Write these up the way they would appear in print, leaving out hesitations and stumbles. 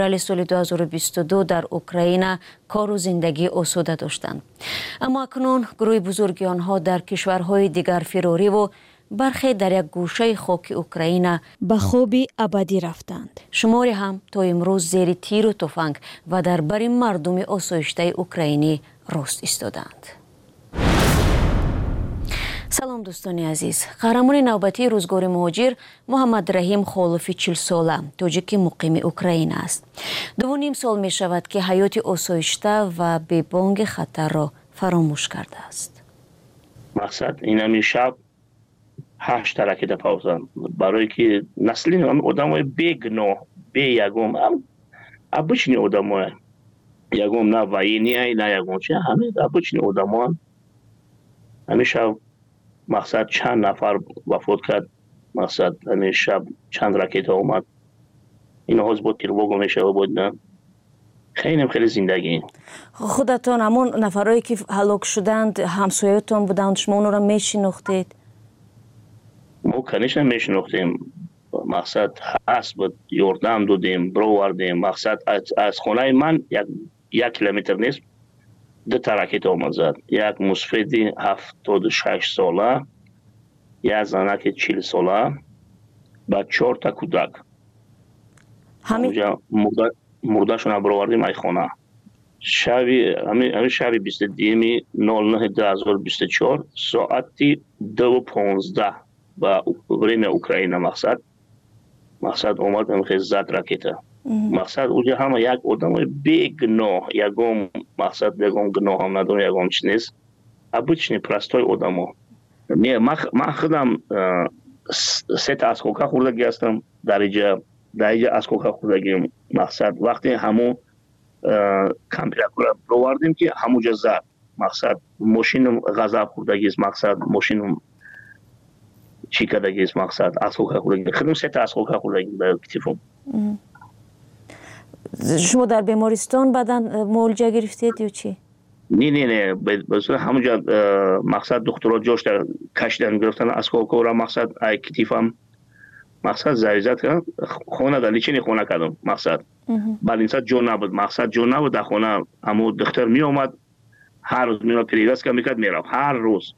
سال 2022 در اوکراین کار و زندگی آسوده داشتند. اما اکنون گروه بزرگی آنها در کشورهای دیگر فراری و برخی در یک گوشه خاک اوکراین به خوابی ابدی رفتند. شماری هم تا امروز زیر تیر و تفنگ و در بر مردم آسایشته اوکراینی راست ایستادند. سلام دوستان عزیز. قهرمان نوبتی روزگار مهاجر محمد رحیم خالفی 40 ساله تاجیک مقیم اوکراین است. 2.5 سال می شود که حیات آسایشته و بی بانگ خطر را فراموش کرده است. مقصد این شب 8 راکت پاوزن برای که نسلی آدمای بیگناه بی یگم ابچنی آدمای یگم نه واینی نه یگم چه همه ابچنی آدمان همیشه مقصد چند نفر وفات کرد. مقصد همین شب چند راکت اومد. اینا هاز بود تیرواگو میشه بودن. خیلی زندگی. خودتان همون نفرایی که هلاک شدند همسایه‌تان بودند، شما اون را میشناختید؟ ما کنیش نمیشناختیم. مقصد هست بود یاردم دادیم برو وردیم. مقصد از خونه من 1 کیلومتر نیست 2 راکت اومد زد. یک مسفیدی 76 ساله، یک زنک 40 ساله و 4 تا کودک. همینجا مردهشون برآوردیم ای خانه. همین شبی 22/09/2024 ساعتی 2:15 با время اوکراین. مقصد اومد خیلی زد راکت. مقصد اونجا همه یک آدم بیگناه یگم مقصد یگم گناه هم نداره یگم چی نیست. ابچنی پرستای آدم ها. من خودم 3 تا اسکوکا خوردگی هستم در اینجا اسکوکا خوردگیم. مقصد وقتی همون کمپیراتور رو بردیم که همونجا زد. مقصد ماشین غذا خوردگی است. مقصد ماشین چی کردگی است. مقصد اسکوکا خوردگی. خودم 3 تا اسکوکا خوردگیم در کتفم. شما در بیمارستان بعدن معالجه گرفتید یا چی؟ نه بسیار همونجا مقصد دکترها جاش در کشیدن گرفتن اسکوکا را. مقصد ای کتفم مقصد زریزت کردم خونه در لیچینی خونه کردم. مقصد بعد این ساعت جون نبود. مقصد جون نبود در خونه. همون دختر می اومد هر روز می اومد پریگاس که میکرد میرفت هر روز.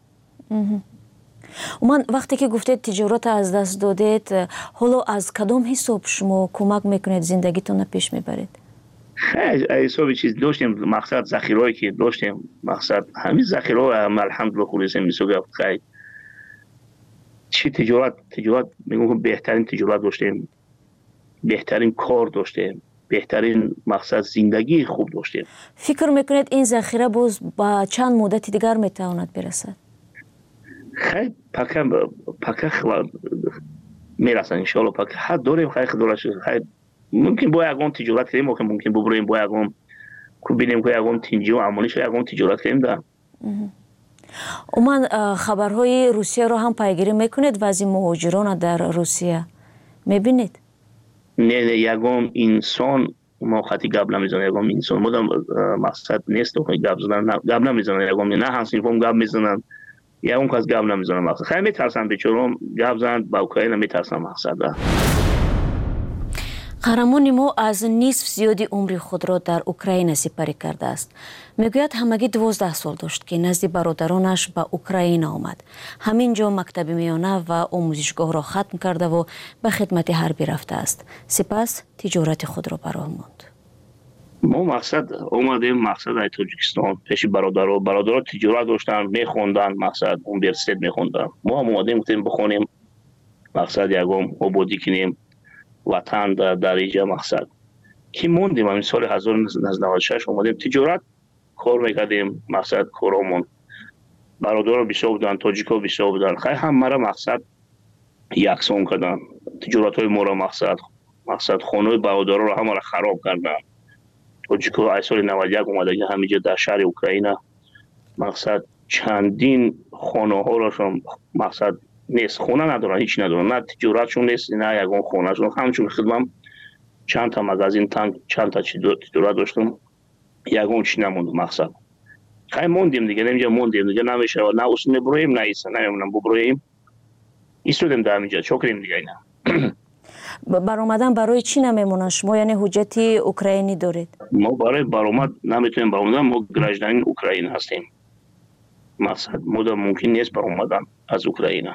من وقتی که گفتید تجارت از دست دادید، حالا از کدام حساب شما کمک میکنید زندگیتون پیش میبرید؟ خیلی حساب چیز داشتیم. مقصد ذخیرهایی که داشتیم. مقصد همین ذخیره الحمدلله خوریسیم میسوگه. خیلی چی تجارت میگم بهترین تجارت داشتیم، بهترین کار داشتیم، بهترین مقصد زندگی خوب داشتیم. فکر میکنید این ذخیره باز با چند مدت دیگر میتواند برسد؟ خیلی پکه میرسن انشالله. پکه حد داریم. خیلی خیلی ممکن با یگان تجارت کنیم. ممکن ببریم با یگان کو ببینیم که یگان تینجی و امانیش یگان تجارت کنیم ده. من خبرهای روسیه رو هم پیگیری میکنید؟ وضع مهاجران در روسیه میبینید؟ نه یگان انسان ما خطی گپ نمیزنه. یگان انسان مدام مقصد نیست که گپ نمیزنه. یگان نه هم سینفون گپ میزنن. یگان کس گپ نمیزنه. مقصد خیلی میترسن بیچاره‌ها گپ زدن با اوکراین میترسن. مقصد قهرمان ما از نصف زیادی عمر خود را در اوکراین سپری کرده است. میگوید همگی 12 سال داشت که نزد برادرانش به اوکراین آمد. همینجا مکتب میانه و آموزشگاه را ختم کرده و به خدمت حربی رفته است. سپس تجارت خود را براه ماند. ما مقصد اومدیم مقصد ای تاجیکستان پیش برادرها تجارت داشتن میخوندن. مقصد یونیورسیته میخوندن. ما هم اومدیم گفتیم بخونیم. مقصد یگم آبادی کنیم وطن در اینجا. مقصد که موندیم همین سال 1996 اومدیم تجارت کار میکردیم. مقصد کارامون برادر بسیار بودن، تاجیکا بسیار بودن. خیلی هم مرا مقصد یکسان کردن تجارت های ما را. مقصد خانه برادر را همه را خراب کردن. تاجیکا ای سال 91 اومده همینجا در شهر اوکراین. مقصد چندین خانه ها را مقصد نیست، خونه ندارن، هیچ ندارن، نه تجارتشون نیست نه یگان خونهشون. همچون خدمم چند تا مغازین چند تا تجارت داشتم یگان چی نموند. مقصد خیلی موندیم دیگه. نمیجا موندیم دیگه. نمیشه نه اصلا ببریم نه ایسا نمیمونم ببریم ایستودیم در اینجا چکریم دیگه. اینا برآمدن برای چی نمیمونن شما؟ یعنی حجت اوکراینی دارید؟ ما برای برآمد نمیتونیم برآمدن، ما گراجدان اوکراین هستیم. مقصد ما ممکن نیست برآمدن از اوکراین.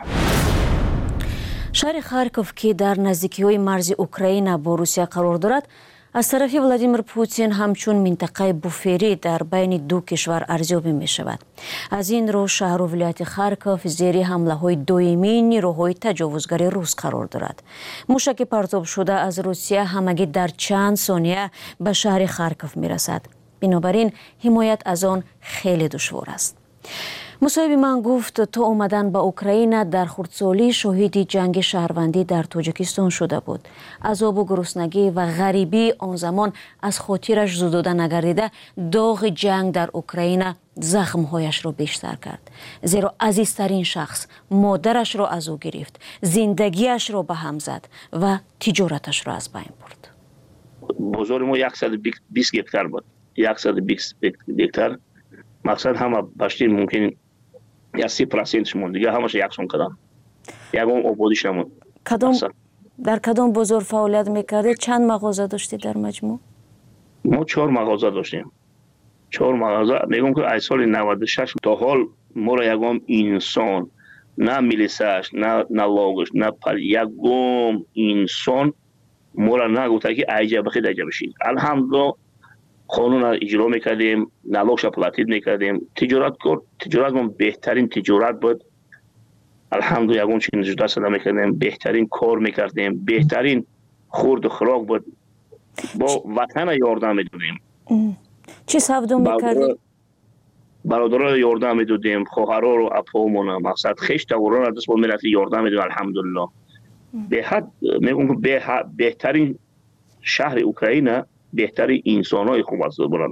شهر خارکوف که در نزدیکی‌های مرز اوکراین با روسیه قرار دارد، از طرف ولادیمیر پوتین همچون منطقه بوفری در بین دو کشور ارزیابی می شود. از این رو شهر و ولایت خارکوف زیر حمله های دویمی نیروهای تجاوزگر روس قرار دارد. موشک پرتاب شده از روسیه همگی در چند ثانیه به شهر خارکوف می رسد. بنابراین حمایت از آن خیلی دشوار است. مصاحبه من گفت تا اومدن به اوکراین در خردسالی شاهد جنگ شهروندی در تاجیکستان شده بود. عذاب و گرسنگی و غریبی آن زمان از خاطرش زدوده نگردیده، داغ جنگ در اوکراین زخمهایش را بیشتر کرد. زیرا عزیزترین شخص مادرش را از او گرفت، زندگیش را به هم زد و تجارتش را از بین برد. بازار ما 120 هکتار بود. 120 هکتار. مقصد همه باشتین ممکن یا 30% شمون، دیگه همش یکسون کردن. یکم آبادیش نمون. در کدام بازار فعالیت میکردید؟ چند مغازه داشتید در مجموع؟ ما 4 مغازه داشتیم. 4 مغازه. میگم که از سال 96 تا حال ما را یکم انسان، نه میلیساش، نه لاگش، نه یکم انسان ما را نگفته که ایجا بخید ایجا بشید. الحمدلله قانون را اجرا میکردیم، نلاغش را پلاتید میکردیم. تجارت ما بهترین تجارت بود. الحمدلله یکون چین جدا صدا میکردیم، بهترین کار میکردیم، بهترین خورد و خوراک بود. با وطن یاردم میدادیم. چی سودو میکردیم؟ برادرها یاردم میدادیم، خواهرها رو اپامون، مقصد خیش توران را دست با ملت یاردم میدادیم. الحمدلله به حد میگم که بهترین شهر اوکراین، بهترین انسانای خوب است برن.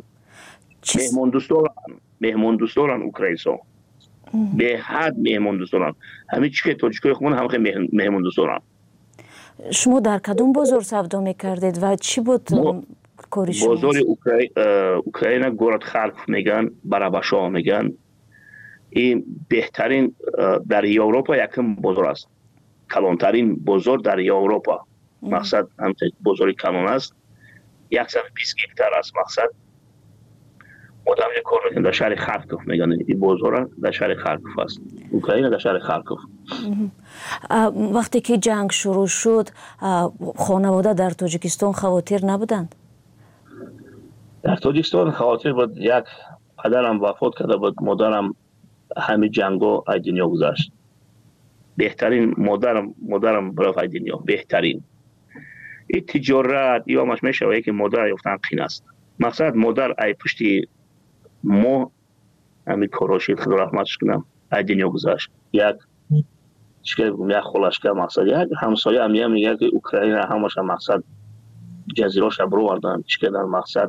مهمان دوستان اوکراینسا به حد مهمان دوستان. همین چیزی که تاجیکای خون هم خیلی مهمان دوستان. شما در کدوم بازار سودا میکردید و چی بود کاری شما؟ بازار اوکراین گورد خارکوف میگن، براباشا میگن. این بهترین در اروپا یکم بازار است. کلانترین بازار در اروپا. مقصد هم بازار کلان است. 120 هکتار است. مقصد مدام یک کار میکنن در شهر خارکوف میگن. این بازار در شهر خارکوف است. اوکراین در شهر خارکوف. وقتی که جنگ شروع شد خانواده در تاجیکستان خواطر نبودند؟ در تاجیکستان خواطر بود. یک پدرم وفات کرده بود، مادرم همه جنگا از دنیا گذشت. بهترین مادرم برای از دنیا بهترین. این تجارت یا مش میشه که مادر یافتن قین است. مقصد مادر ای پشتی ما همین کاراشید خدا رحمتش کنم از دنیا گذشت. یک خلاشکر مقصد یک همسایه هم میگه که اوکراین همش مقصد جزیراش برو وردن چیکار در مقصد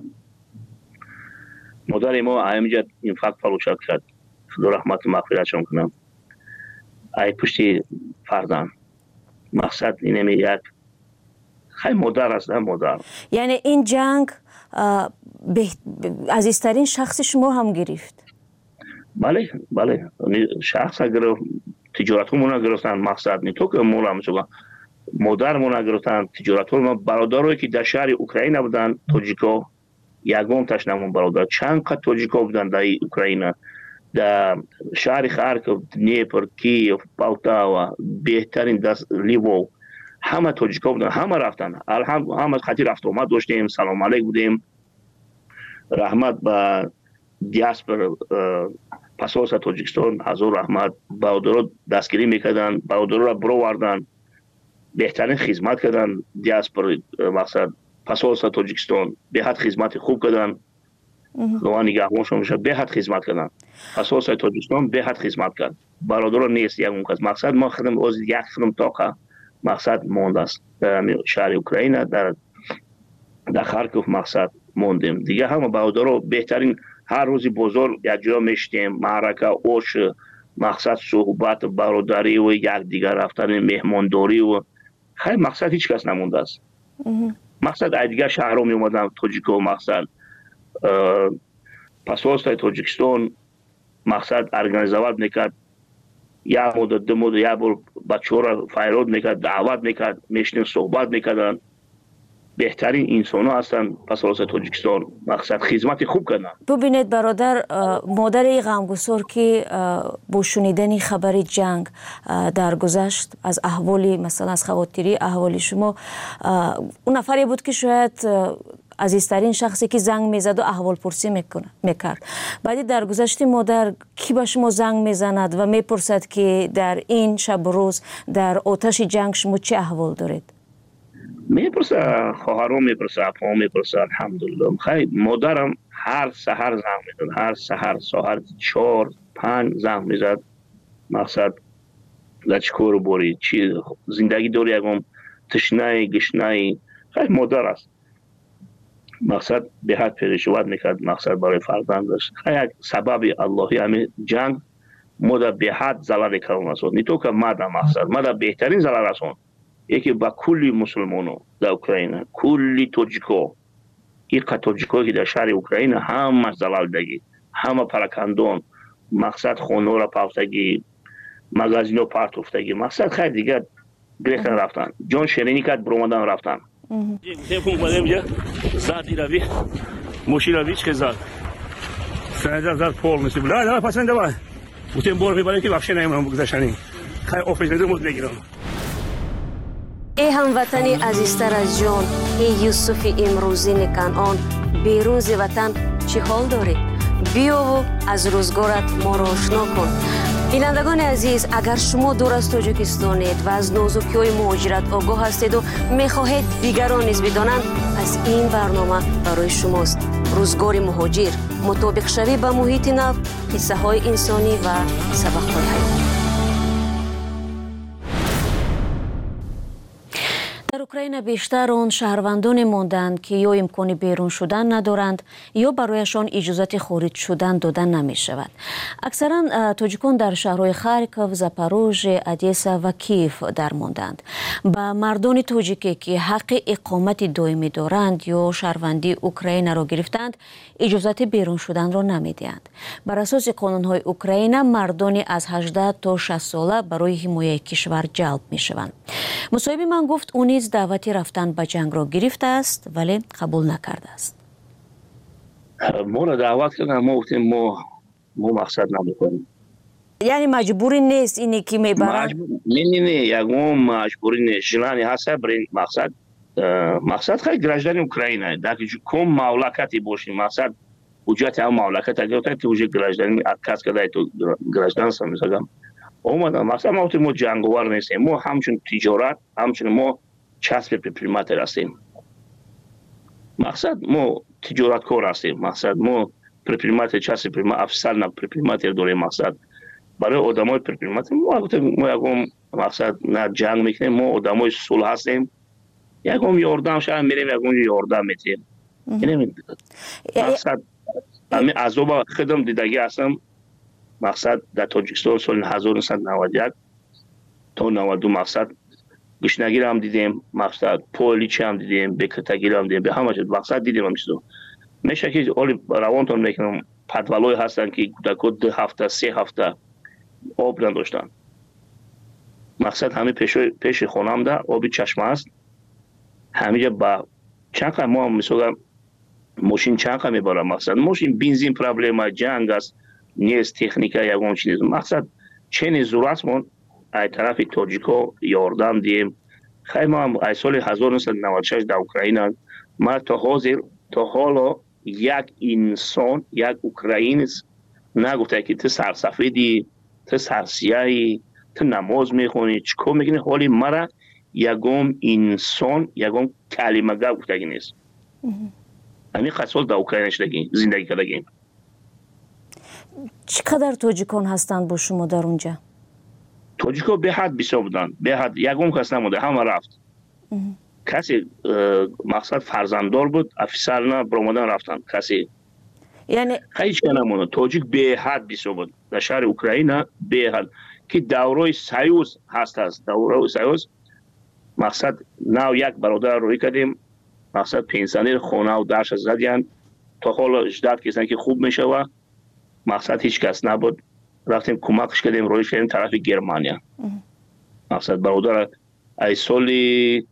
مادر ما همینجا اینفاکت فروش کرد. خدا رحمت و مغفرتش کنم. ای پشتی فردان مقصد اینه یک خیلی مادر است. مادر یعنی این جنگ عزیزترین شخص شما هم گرفت؟ بله شخص اگر تجارت همون گرفتن. مقصد نی تو که مولا همچنان مادر مون گرفتن تجارت ما برادرایی که در شهر اوکراین بودن تاجیکا یگم تاش نمون برادر چند قد تاجیکا بودن در اوکراین در شهر خارکوف، دنیپر، کیف، پولتاوا، بهترین دست لیوو همه تاجیکا بودن. همه رفتن. همه خاطر رفت اومد داشتیم. سلام علیک بودیم. رحمت به دیاسپور پاسپورت تاجیکستان حضور رحمت. برادرها دستگیری میکردن، برادرها را برو وردن، بهترین خدمت کردن. دیاسپور مقصد پاسپورت تاجیکستان به حد خدمت خوب کردن. خدا نگهبانشون باشه. به حد خدمت کردن. پاسپورت تاجیکستان به حد خدمت کرد. برادرها نیست یک ممکن. مقصد ما خدم از یک خدم تاقه مقصد مونده است. در شهر اوکراین در خارکوف مقصد موندیم. دیگه همه برادرها بهترین هر روزی بزرگ یک جا میشتیم. معرکه اوش مقصد صحبت برادری و یک دیگر رفتن مهمانداری و خیلی مقصد هیچ کس نمونده است. مقصد از دیگر شهرها می اومدن تاجیکا مقصد پاسپورت تاجیکستان مقصد ارگانیزواد میکرد یک مدت دو مدت یک بار بچه‌ها را فریاد میکرد، دعوت میکرد، میشنیم صحبت میکردن. بهترین انسان ها هستن پس از تاجیکستان، مقصد خدمت خوب کردن. ببینید برادر، مادر این غمگسار که با شنیدن خبر جنگ در گذشت از احوالی، مثلا از خواطری احوالی شما، اون نفری بود که شاید عزیزترین شخصی که زنگ میزد و احوال پرسی میکرد. بعدی در گذشت مادر کی به شما زنگ میزند و میپرسد که در این شب و روز در آتش جنگ شما چه احوال دارید؟ میپرسه، خواهرام میپرسه، اپام میپرسه. الحمدلله خیلی مادرم هر سحر زنگ میزد، هر سحر ساعت 4 5 زنگ میزد. مقصد لچکور بوری چی زندگی داری، یکم تشنه گشنه، خیلی مادر است. مقصد به حد پریشوت میکرد، مقصد برای فرزندش. خیلی سبب اللهی همین جنگ مادر به حد ضرر کردن است. نه تو که مادر بهترین ضرر است. یکی با کلی مسلمانو در اوکراین، کلی توجیکو، این توجیکو که در شهر اوکراین همه زلال دگی، همه پراکندون، مقصد خونه را پافتگی، مغازینو پارت افتگی، مقصد خیلی دیگه گرفتن رفتن، جان شیرینی کرد برومدن رفتن. تلفن اومدم اینجا زد روی ماشین روی چه زد زد پول مثل نه پسند دوای بودم بور میبرم که بخشه نمیدونم بگذاشتنی خیلی آفیس میدونم مود بگیرم. ای هموطنی عزیزتر از جان، ای یوسف امروزین کنعان، بیرون ز وطن چه حال دارید؟ بیا و از روزگارت ما را آشنا کن. بینندگان عزیز، اگر شما دور از تاجیکستانید و از نازکی‌های مهاجرت آگاه هستید و می‌خواهید دیگران نیز بدانند، از این برنامه برای شماست. روزگار مهاجر، مطابق شوی به محیط نو، قصه‌های انسانی و سبق‌های حیاتی. در اوکراین بیشتر آن شهروندان ماندند که یا امکان بیرون شدن ندارند یا برایشان اجازه خارج شدن دادن نمی شود. اکثرا تاجیکان در شهرهای خارکوف، زاپاروژ، ادیسا و کیف در ماندند. با مردان تاجیکی که حق اقامت دائمی دارند یا شهروندی اوکراین را گرفتند، اجازه بیرون شدن را نمی دهند. بر اساس قانون‌های اوکراین، مردان از 18 تا 60 ساله برای حمایت کشور جلب می شوند. مصاحب من گفت او نیز دعوتی رفتن به جنگ را گرفته است ولی قبول نکرده است. ما را دعوت کردن، ما گفتیم ما مقصد نمیکنیم. یعنی مجبوری نیست اینی که میبرن؟ نه یکم مجبوری نیست. جلانی هست برای مقصد خیلی گراجدن اوکراینه. در کم مملکتی باشیم، مقصد وجود هم مملکت اگر تو وجود گراجدن کس کدای تو گراجدن سمیساگم. اومدن مقصد ما جنگوار نیستیم. ما همچون تجارت، همچون ما چسب پریمات هستیم. مقصد ما تجارت کار هستیم. مقصد ما پریمات چسب پریمات افسر نه پریمات داریم. مقصد برای آدمای پریمات ما یکم مقصد نه جنگ میکنیم. ما آدمای صلح هستیم. یکم یاردم شاید میریم، یکم یاردم میتیم. یعنی مقصد همین عذاب خدم دیدگی هستم. مقصد در تاجیکستان سال 1991 تا 92 مقصد گشنگی هم دیدیم، مقصد پولیچ هم دیدیم، بکرتگی هم دیدیم، به همه چیز مقصد دیدیم. همیشه میشه که اولی روانتون میکنم پدولای هستن که کودکان 2 هفته 3 هفته آب نداشتن. مقصد همه پیش خونم ده آبی چشمه است. همینجا با چند ما مثلا ماشین چند میبرم. مقصد ماشین بنزین پرابلم جنگ است، نیست تکنیکا یگان چیز. مقصد چنین ضرورت من از طرف تاجیکا یاردم دیم. خیلی ما هم از سال 1996 در اوکراین ما تا حالا یک انسان، یک اوکراینی نگفته که تو سرسفیدی، تو سرسیایی، تو نماز میخونی، چیکار میکنی، حالی مرا یگم انسان یگم کلمه گفته نیست. همین خاصول در اوکراین زندگی کردیم. چقدر تاجیکان هستند با شما در اونجا؟ تاجیکا به حد بسیار بودن، به حد یکم کس نموده، همه رفت. کسی مقصد فرزنددار بود، افسر نه برآمدن رفتن. کسی یعنی خیلی چه نمونه. تاجیک به حد بسیار بود در شهر اوکراین، به حد که دورای سایوز هست. دورای سایوز مقصد نو یک برادر روی کردیم، مقصد پنسیونر خونه و داشت زدیان تا حالا 18 کسان که خوب میشه و مقصد هیچ کس نبود. رفتیم کمکش کردیم رویش کردیم طرف گرمانیا. مقصد برادر ای سالی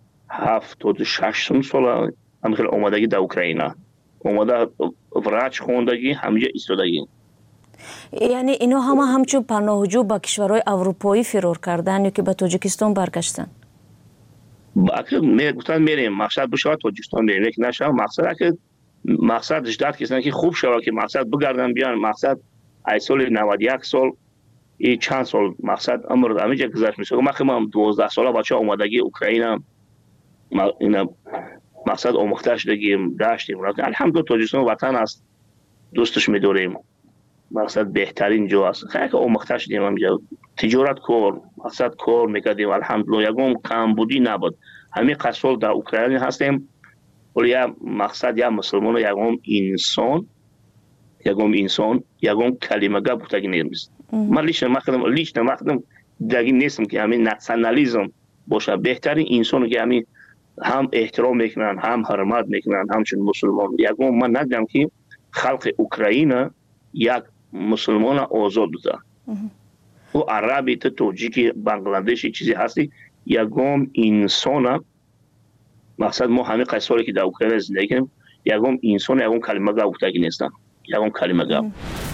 76 سال همخیل اومدگی در اوکراینا اومده وراج خوندگی همینجا ایستادگی. یعنی اینا همچون پناهجو با کشورهای اروپایی فرار کردن یا که به تاجیکستان برگشتن؟ گفتن میریم مقصد بشه تاجیکستان بریم یک نشه مقصدش داد که خوب شود که مقصد بگردن بیان مقصد ای سال 91 سال این چند سال مقصد عمر همینجا گذشت میشه. من 12 ساله بچه اومدگی اوکراینا اینا مقصد آموخته شدگیم داشتیم رفتیم. الحمدلله تاجیکستان وطن است دوستش میداریم مقصد بهترین جا است. خیلی آموخته شدیم همینجا تجارت کار مقصد کار میکردیم الحمدلله یکم کمبودی نبود. همین قصول در اوکراین هستیم ولی مقصد یا مسلمان یکم انسان یکم کلمه گپ بودگی نیست. من لیش نمخدم دیگه نیستم که همین ناسیونالیسم باشه. بهترین انسان که همین هم احترام میکنن هم حرمت میکنن همچون مسلمان. یکم من ندیدم که خلق اوکراین یک مسلمان آزاد بوده و عربی تاجیکی بنگلادشی چیزی هستی یکم انسان مقصد ما همین قصاری که در اوکراین زندگی کنیم یکم انسان یکم کلمه گپ بودگی نیستن یکم کلمه گپ.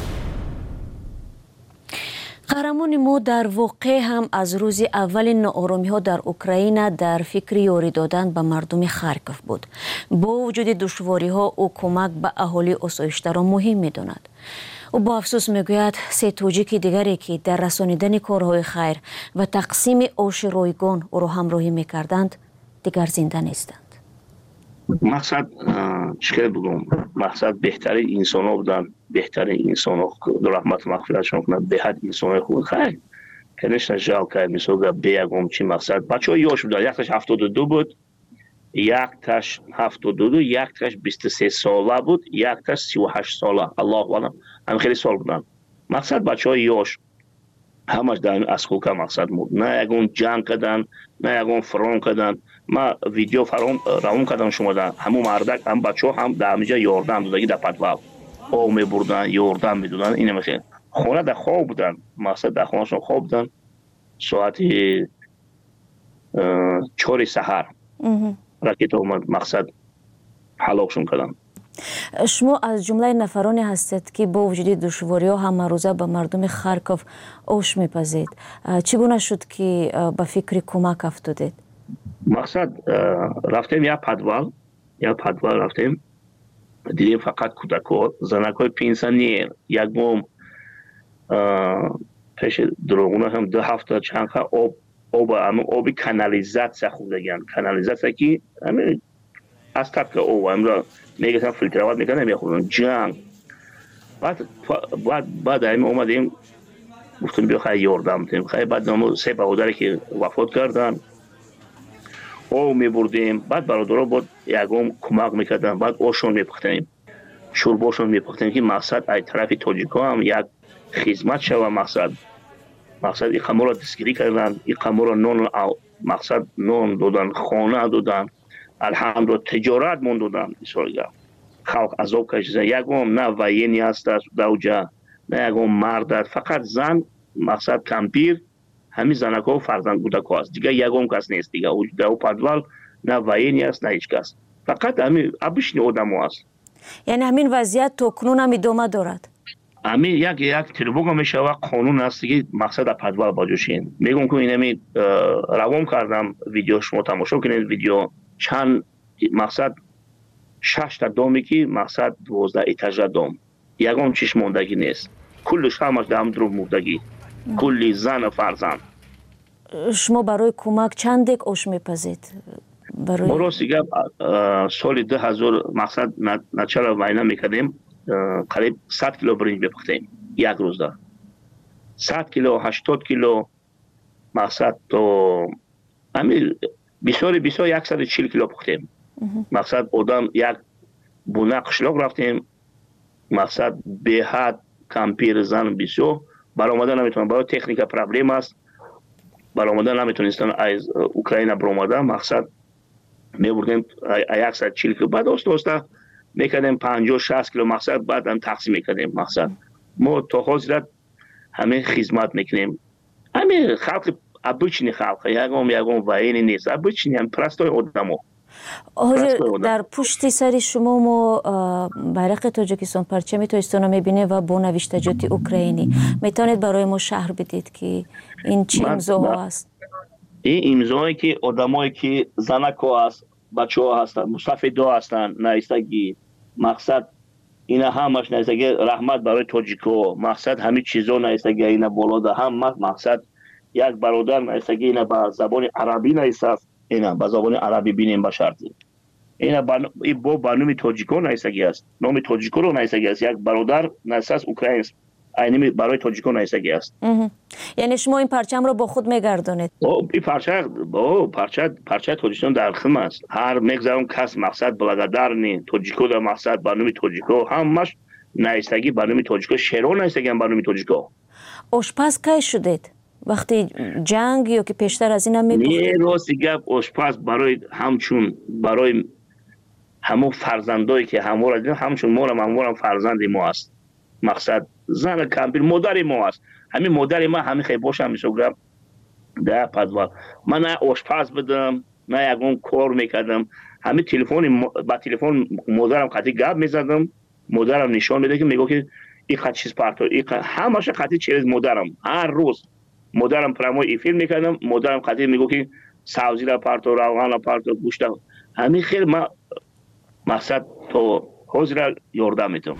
قهرمان ما در واقع هم از روز اولین ناآرامی ها در اوکراین در فکر یاری دادن به مردم خارکوف بود. با وجود دشواری ها او کمک به اهالی آسایش‌دار را مهم می‌داند. او با افسوس میگوید سه تاجیک دیگری که در رسانیدن کارهای خیر و تقسیم آش رایگان او را همراهی می‌کردند دیگر زنده نیستند. مقصد چیکار بگم مقصد بهترین انسان ها بودن بهترین انسان ها رحمت مغفرتشون کنند به حد انسان های خوب خیلی کنشن جال کرد میسوگه بیگم چی مقصد بچه های یاش بودن یک تاش 72 بود یک تاش 72 یک تاش 23 ساله بود یک تاش 38 ساله الله علم هم خیلی سال بودن. مقصد بچه های یاش همش در اسکوکا مقصد بود نه یکون جنگ کردن نه یکون فرام کردن. ما ویدیو فرام کردم شما در همون مردک هم بچه ها هم در همینجا یاردن دادگی در پدوال او می بردن یاردن می دادن اینه میخواه خونه در خواب بودن مقصد در خونه شون خواب بودن ساعت 4 سحر راکت اومد مقصد حلاکشون کردن. شما از جمله نفرانی هستید که با وجود دشواری ها همه روزه به مردم خارکوف آش میپزید. چگونه شد که به فکر کمک افتادید؟ مقصد رفتیم یا پدوال رفتیم دیدیم فقط کودک‌ها زنک‌های پنسیونر یک بوم پیش دروغونه هم 2 هفته چند آب کانالیزاسیا خوردگن کانالیزاسیا که همین از طرف او امرا میگن فیلترات میکنن میخورن جنگ بعد همین اومدیم گفتیم بیا خیلی یاردم بدیم خیلی بعد نمو 3 برادری که وفات کردن او میبردیم بعد برادرها بود یکم کمک میکردن بعد اوشون میپختیم شورباشون میپختیم که مقصد ای طرف تاجیکا هم یک خدمت شوه مقصد این قمر را دستگیری کردن این قمر را نون مقصد نون دادن خانه دادن الحمدلله تجارت من دادن بسیار خلق عذاب کشیدن یکم نه وینی هست دوجه نه یکم مرد فقط زن مقصد کمپیر همین زنکا و فرزند کودک‌ها است دیگه یکم کس نیست دیگه او پدوال نه وینی است نه هیچ کس فقط همین ابشنی آدم‌ها است. یعنی همین وضعیت تا کنون هم ادامه دارد؟ همین یک تریبوگا میشه و قانون است که مقصد پدوال باجوشین میگم که اینمی روام کردم ویدیو شما تماشا کنید ویدیو چند مقصد 6 تا دومی که مقصد 12 ایتاژ دوم یکم چیش موندگی نیست کلش همش دام درو موندگی کلی زن و فرزند. شما برای کمک چند دک آش میپزید؟ ما راست دیگه سال 2000 مقصد نچرا وینا میکردیم قریب 100 کیلو برنج بپختیم یک روز دا 100 کیلو 80 کیلو مقصد تو همین بسیار 140 کیلو پختیم مقصد آدم یک بونه قشلاق رفتیم مقصد به حد کمپیر زن بسیار برآمدن نمیتونن برای تکنیک پرابلم است برآمدن نمیتونستن از اوکراین برآمدن مقصد میبردیم 140 کیلو بعد دوستا میکردیم 50 60 کیلو مقصد بعد هم تقسیم میکردیم مقصد ما تا حاضرت همه خدمت میکنیم. همه خلق ابچنی خلق یگام واین نیست، ابچنی هم پرستای آدمو. حاضر در پشت سر شما ما بیرق تاجیکستان پرچم تاجیکستان رو میبینه و با نوشتجات اوکراینی. میتونید برای ما شرح بدید که این چه امضاها است؟ این امضایی که آدمایی که زنکا هست، بچه‌ها هستن، مسافدا هستن، نایستگی مقصد اینا همش نایستگی رحمت برای تاجیکو، مقصد همین چیزا نایستگی اینا بالا هم مقصد یک برادر نایستگی اینا با زبان عربی نایست، اینا با زبان عربی بینیم با شرطی اینا با برنامه تاجیکو نایستگی است، نام تاجیکو رو نایستگی است، یک برادر نایست اوکراین اینمی برای تاجیکو نایستگی است. یعنی شما این پرچم رو با خود میگردونید؟ این پرچه تاجیکستان در خم است. هر میگذارم کس مقصد بلگدارنی تاجیکو در مقصد برنامه تاجیکو همش نایستگی برنامه تاجیکو شیرو نایستگی هم برنامه تاجیکو. آشپز کی شدید؟ وقتی جنگ یا که پیشتر از این هم میپختید؟ نه راستی گپ آشپز برای همچون برای همون فرزندایی که همچون ما فرزند ما است. مقصد زن کمپیر مادر ما است. همین مادر ما همین خیلی باشم میشوگم در پدوال. من نه آشپز بدم نه یکون کار میکردم. همین با تلفن مادرم قطعی گپ میزدم. مادرم نشان میده که میگه که این خط چیز پارتو همش قطعی چیز مادرم هر روز مادرم پراموی فیلم میکردم. مادرم قطعی میگه که سبزی را پارتو روغن را پارتو گوشت همین خیلی ما مقصد تو حاضر یاردم میتونم.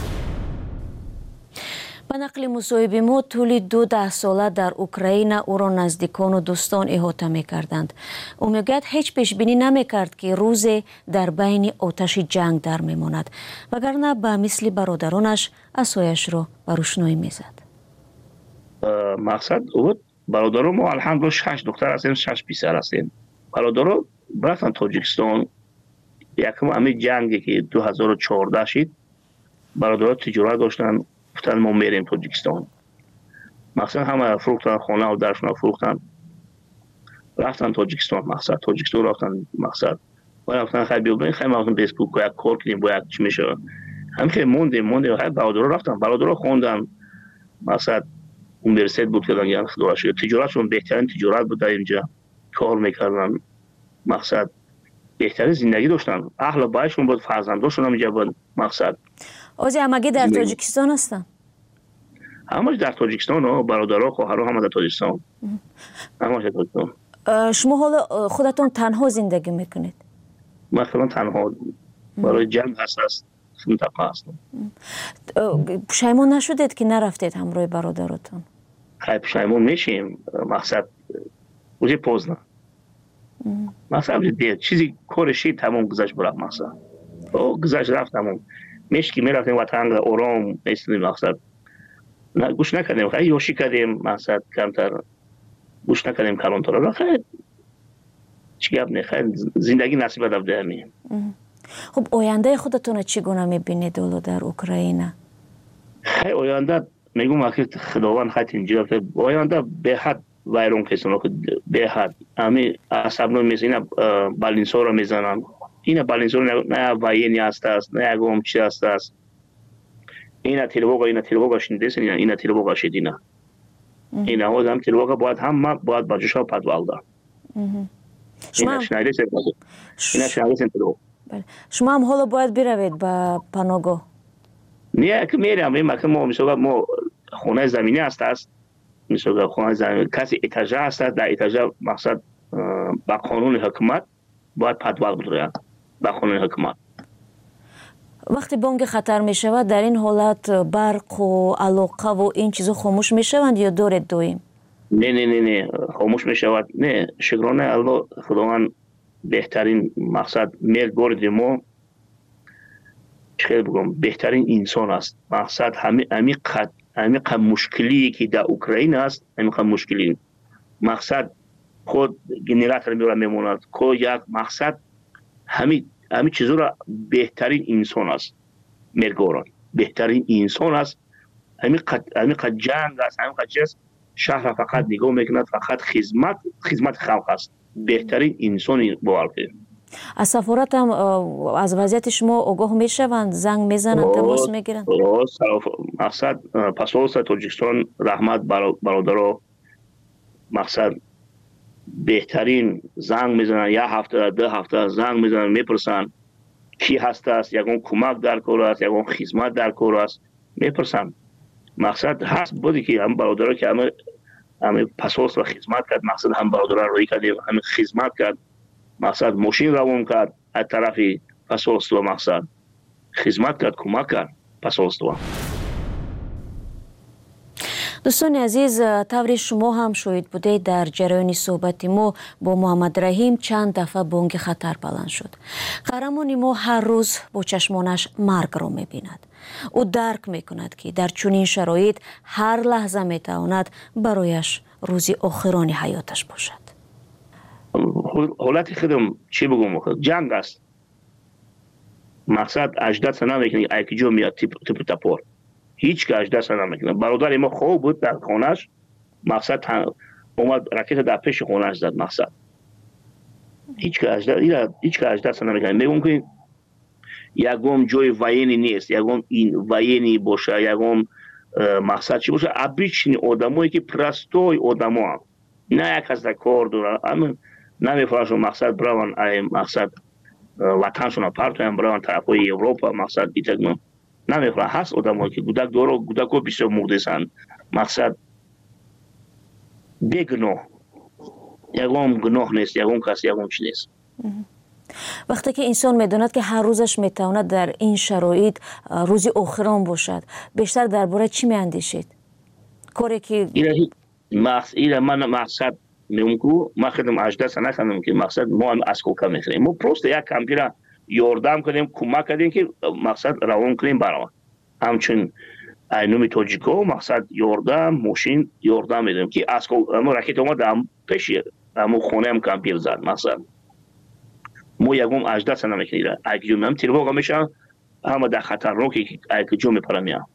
به نقل مصاحبه ما طول 12 ساله در اوکراین او را نزدیکان و دوستان احاطه می‌کردند. او میگوید هیچ پیشبینی نمی‌کرد که روزی در بین آتش جنگ در می‌ماند، وگرنه به مثل برادرانش عصایش را به روشنایی می‌زد. مقصد بود برادران ما الحمدلله 6 دختر هستیم، 6 پسر هستیم. برادران رفتن تاجیکستان یکم همین جنگی که 2014 شد برادران تجارت داشتن گفتن ما میریم تاجیکستان. مقصد همه فروختن خانه و درشون فروختن رفتن تاجیکستان. مقصد تاجیکستان رفتن مقصد و رفتن خیلی بیابن خیلی رفتن بیسبوک با یک کار کنیم با یک چی میشه هم خیلی موندیم خیلی برادران رفتن برادران خوندن مقصد اونیورسیت بود که خدا شد تجارتشون بهترین تجارت بود در اینجا کار میکردن. مقصد بهترین زندگی داشتن. اهل بایشون بود فرزنداشون هم اینجا بود. مقصد اوزی همگی در تاجیکستان هستن؟ همش در تاجیکستان برادرها خواهرها همه در تاجیکستان. همش در تاجیکستان. شما حالا خودتون تنها زندگی میکنید؟ مثلا تنها برای جنگ هست منطقه هستم. پشیمون نشدید که نرفتید همراه برادرتون؟ خیلی پشیمون میشیم. مقصد اوزی پوزنه مقصد چیزی کارشی تمام گذشت برام. مقصد گذشت رفت تمام میشکی میرفتیم وطن آرام نیستیم. مقصد گوش نکردیم خیلی یوشی کردیم. مقصد کمتر گوش نکردیم کلانتر را خیلی چی گپ نه خیلی زندگی نصیب داده همین. خب آینده خودتون چگونه میبینید در اوکراین؟ خیلی آینده میگم که خداوند خیلی اینجا آینده به حد ویرون کسانو به حد امی عصبنو میزنن بالینسو رو میزنن. اینا بالینسو نه واینی است نه اگم چی است. اینا تلوگا شنیدین اینا تلوگا شدینا اینا هم تلوگا باید هم باید باجشا پدوالدا اینا شنیدین تلوگا. شما هم حالا باید بروید به پناهگاه؟ نه که میرم ما میشوگا ما خونه زمینی است میشوگا خونه زمینی کسی اتاجه است در اتاجه مقصد با قانون حکومت باید پدوال بدرن با قانون حکومت. وقتی بانک خطر می شود در این حالت برق و علاقه و این چیزا خاموش می شوند یا دارید دویم؟ نه خاموش می شود. نه شکرانه الله خداوند بهترین مقصد میل گرد ما خیلی بگم بهترین انسان است. مقصد عمیق مشکلی که در اوکراین است عمیق مشکلی مقصد خود گنراتور میموند که یک مقصد همین چیزا را بهترین انسان است. مرگوران بهترین انسان است. همین جنگ است همین چیز شهر فقط نگاه میکند فقط خدمت خلق است. بهترین انسانی باور از سفارت هم از وضعیت شما آگاه میشوند، زنگ میزنند، تماس میگیرند؟ مقصد پاسپورت تاجیکستان رحمت برادر مقصد بهترین زنگ میزنن، یک هفته 2 هفته زنگ میزنن، میپرسن کی هست است، یگون کمک در کار است، یگون خدمت در کار است، میپرسن. مقصد هست بودی که هم برادرها که همه پاسپورت و خدمت کرد، مقصد هم برادرها روی کردیم، همه خدمت کرد، مقصد ماشین روان کرد از طرف پاسپورت و مقصد خدمت کرد، کمک کرد پاسپورت. دوستان عزیز، طوری شما هم شاهد بوده در جریان صحبت ما با محمد رحیم چند دفعه بانگ خطر بلند شد. قهرمان ما هر روز با چشمانش مرگ را می‌بیند. او درک می‌کند که در چنین شرایط هر لحظه می‌تواند برایش روزی آخران حیاتش باشد. حالت خودم چی بگم؟ جنگ است. مقصد اجداد نمی‌کنی ایکی جو میاد تپ تپور. هیچ که اجدست نمیکنه. برادر ما خوب بود در خانهش، مقصد اومد راکت در پیش خانهش زد. مقصد هیچ که اجدست نمیکنه. میگم که یکم جای وینی نیست، یکم این وینی باشه، یکم مقصد چی باشه، ابریچنی آدمایی که پرستوی آدما هم نه یک از کار داره، اما نمیفرشون مقصد براون مقصد وطنشون پرتویم براون طرفای اروپا، مقصد ایتگنون نمیفرم. هست آدمایی که گودک داره، گودک ها بسیار مردسن، مقصد بگناه، یکم گناه نیست، یکم کسی یکم چی نیست. وقتی که انسان میداند که هر روزش میتواند در این شرایط روزی آخران باشد، بیشتر درباره چی میاندیشید؟ کاری که من مقصد میگم ما خودم اجدست نکنم که مقصد ما هم از کوکا میخریم، ما پروست یک کمپیره یاردم کنیم، کمک کردیم که مقصد روان کنیم برام. همچون اینومی تاجیکو مقصد یاردم ماشین یاردم میدیم که از اما راکت اومد هم پیش همون خونه هم کمپیر زد. مقصد ما یکم اجدست نمیکنیم، اگه جو هم تیرواقع میشن همه در خطر رو که اگه جو میپرمیم.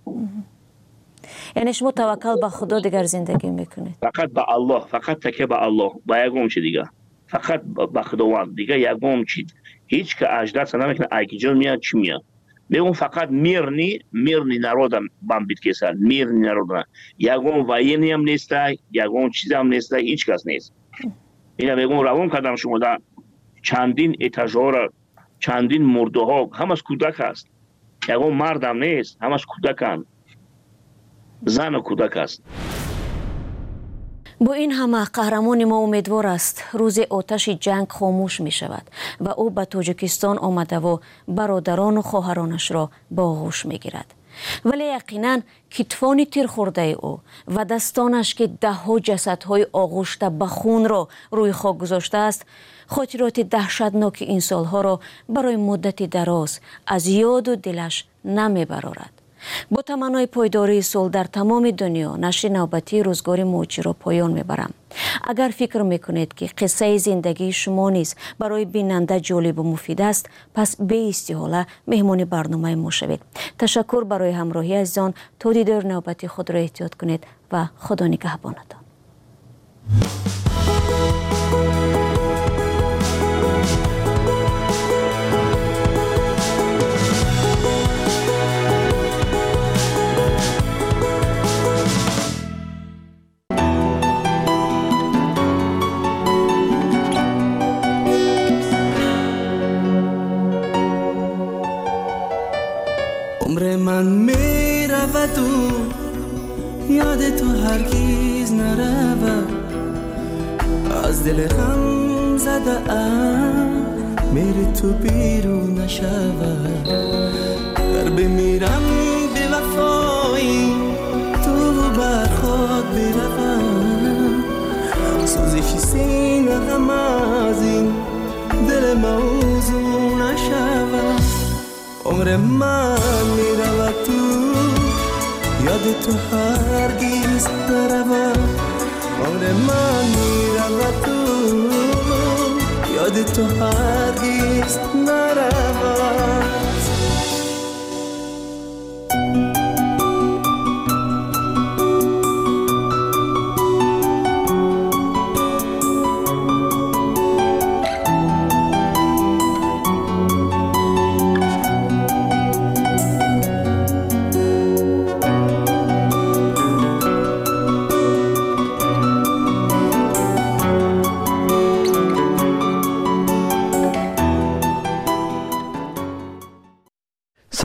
یعنی شما توکل به خدا دیگر زندگی میکنید؟ فقط به الله، فقط تکیه به الله، با یکم چی دیگه، فقط به خداوند دیگه. یکم چی هیچ که اجدست نمیکنه، اگه جو میاد چی میاد. میگم فقط میرنی نرودم بام بیت کسر، میرنی نرودم، یکم وینی هم نیست، یکم چیز هم نیست، هیچ کس نیست. اینا میگم روان کردم شما در چندین اتاژار، چندین مرده ها همش کودک است، یکم مردم نیست، همش کودکان، زن و کودک است. با این همه قهرمان ما امیدوار است روز آتش جنگ خاموش می شود و او به تاجیکستان آمده و برادران و خواهرانش را با آغوش می گیرد. ولی یقینا کتفان تیر خورده او و دستانش که 10 جسدهای آغوشته به خون را روی خاک گذاشته است، خاطرات دهشتناک این سالها را برای مدتی دراز از یاد و دلش نمی برارد. با تمنای پایداری صلح در تمام دنیا، نشر نوبتی روزگار موچی را پایان میبرم. اگر فکر میکنید که قصه زندگی شما نیز برای بیننده جالب و مفید است، پس به استحاله مهمان برنامه ما شوید. تشکر برای همراهی عزیزان. تا دیدار نوبتی خود را احتیاط کنید و خدا نگهبانتان. عمر من می رود و یاد تو هرگز نرود، از دل غم زده ام میری تو بیرون نشود. در بمیرم به وفایی تو بر خاک بروم، سوزش سینه غم از این دل موضوع نشود. عمر من می رود تو یاد تو هرگز نرود، عمر من می رود تو یاد تو هرگز نرود.